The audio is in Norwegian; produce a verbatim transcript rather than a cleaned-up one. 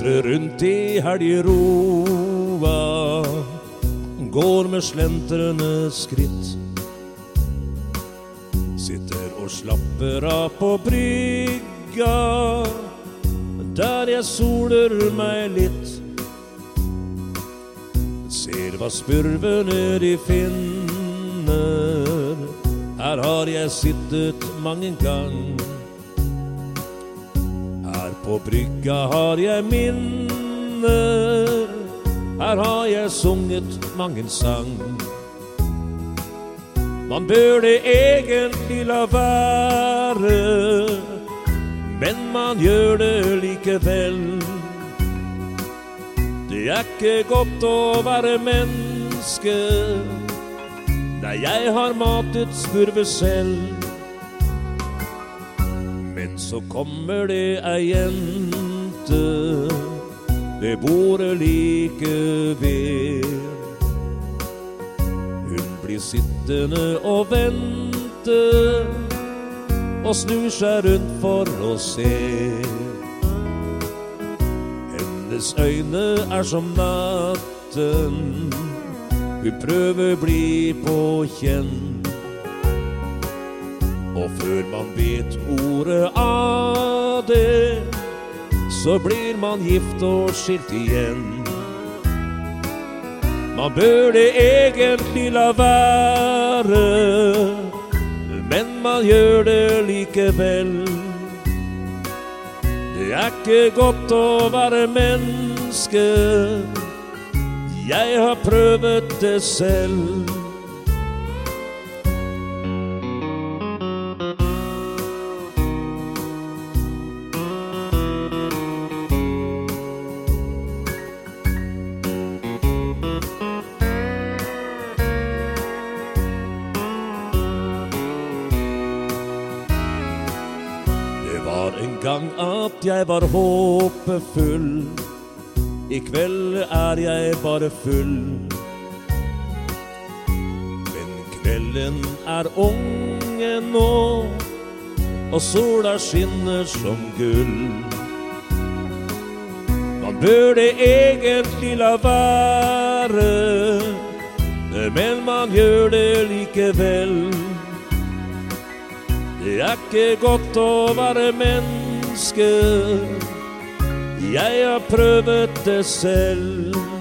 vandrer rundt i helgeroa, går med slentrende skritt, sitter og slapper av på brygga, der jeg soler meg litt, ser hva spurvene de finner, her har jeg sittet mange gang. Her på brygga har jeg minner, her har jeg sunget mange sang. Man bør det egentlig la være, men man gjør det likevel. Det er ikke godt å være menneske, nei, jeg har matet spurve selv. Men så kommer det ei jente ved bordet like ved. Hun blir sittende og vente, og snur seg rundt for å se. Hennes øyne er som natten, hun prøver bli på kjenn. Og før man vet ordet av det, så blir man gift og skilt igjen. Man bør det egentlig la være, men man gjør det likevel. Det er ikke godt å være menneske, jeg har prøvet det selv. En gang at jeg var håpefull, i kveld er jeg bare full. Men kvelden er unge nå, og sola skinner som gull. Man bør det egentlig la være, men man gjør det likevel. Det er ikke godt å være menneske, jeg har prøvet det selv.